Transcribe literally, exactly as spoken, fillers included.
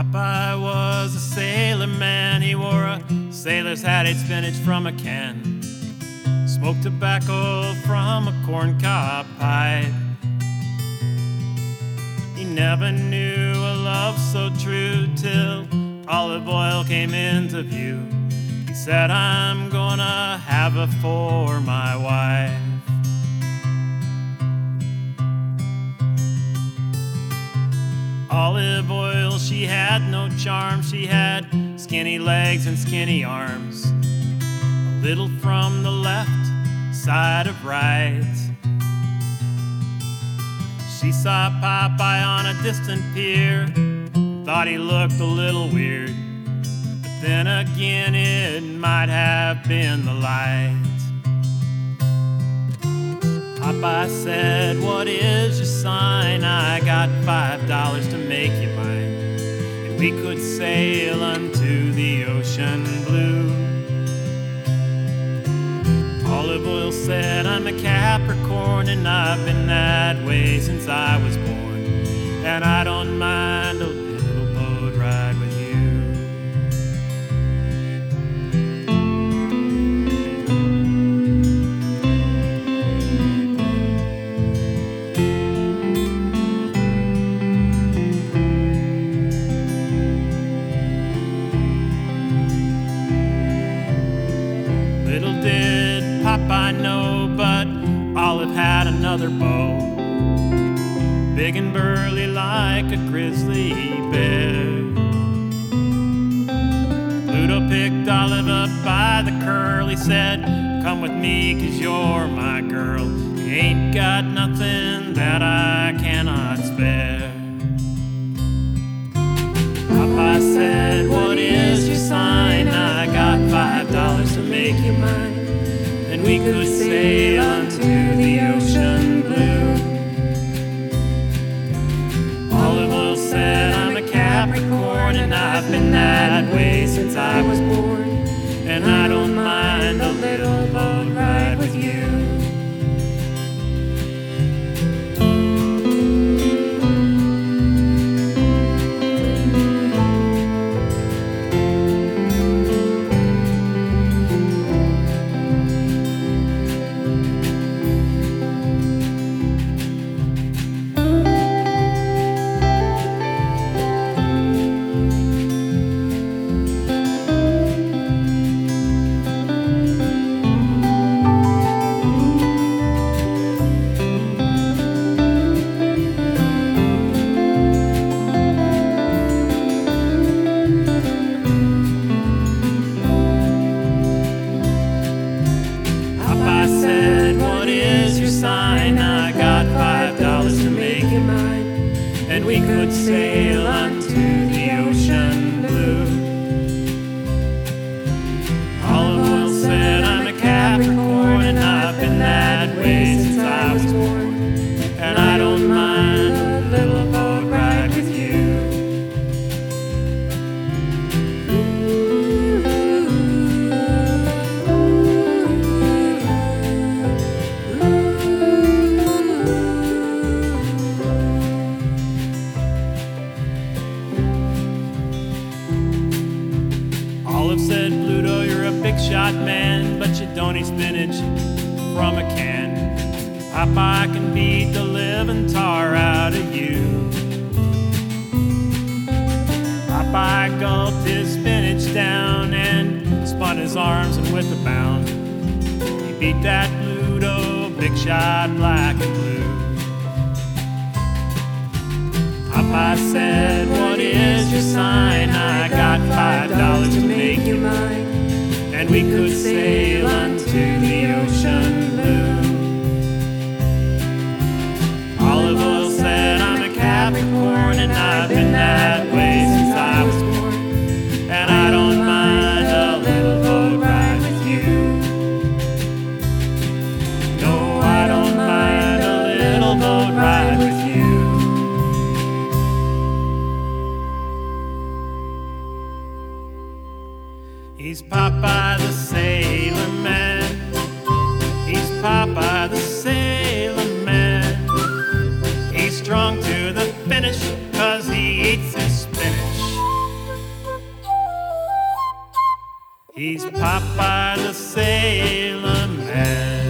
Popeye was a sailor man. He wore a sailor's hat, ate spinach from a can, smoked tobacco from a corncob pipe. He never knew a love so true till olive oil came into view. He said, I'm gonna have her for my wife. Olive oil, she had no charm. She had skinny legs and skinny arms, a little from the left side of right. She saw Popeye on a distant pier, thought he looked a little weird, but then again it might have been the light. Popeye said, what is your sign? I got five dollars to make you mine, and we could sail unto the ocean blue. Olive oil said, I'm a Capricorn, and I've been that way since I was born, and I don't mind a little boat ride with you. Little did Popeye know, but Olive had another beau, big and burly like a grizzly bear. Pluto picked Olive up by the curl. He said, come with me, 'cause you're my girl. You ain't got nothing that I cannot spare. Popeye said, what is your sign? I got five dollars to make you mine, and we could sail unto the ocean blue. Olive oil said, I'm a Capricorn, and I've been that way since I was born, and I don't mind a little boat ride with you. I got five dollars to make you mine, and we could sail unto the ocean blue. Olive oil said, I'm a Capricorn, and I've been that way since I was born, and I don't mind a little boat ride with you. Olive said, Pluto, you're a big shot man, but you don't eat spinach from a can. Popeye can beat the living tar out of you. Popeye gulped his spinach down and spun his arms, and with a bound he beat that Pluto, big shot black and blue. Popeye said, what is your sign? I got five dollars to make you mine, and we could sail unto the ocean blue. Olive oil said, I'm a Capricorn, and I've been that way since I was born, and I don't mind a little boat ride with you. No, I don't mind a little boat ride with you. He's Popeye the Sailor Man. He's Popeye the Sailor Man. He's strong to the finish, 'cause he eats his spinach He's Popeye the Sailor Man.